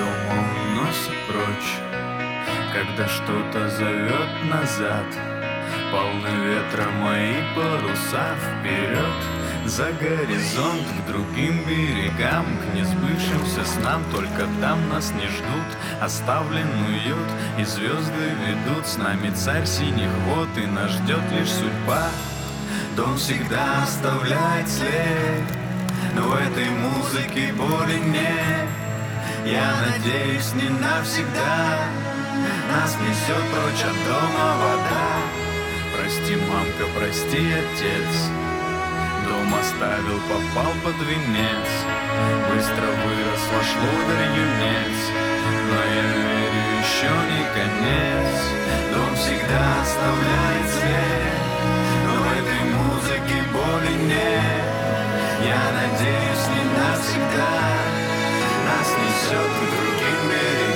дома уносит прочь, когда что-то зовет назад. Полны ветра мои паруса вперед, за горизонт, к другим берегам, к несбывшимся снам. Только там нас не ждут, оставлен уют, и звезды ведут. С нами царь синих вод, и нас ждет лишь судьба. Дом всегда оставляет след, но в этой музыке боли нет. Я надеюсь, не навсегда нас несет прочь от дома вода. Прости, мамка, прости, отец, дом оставил, попал под венец. Быстро вырос ваш лодырь юнец, но я верю, еще не конец. Дом всегда оставляет след, но в этой музыке боли нет. Я надеюсь, не навсегда нас несет к другим берегам.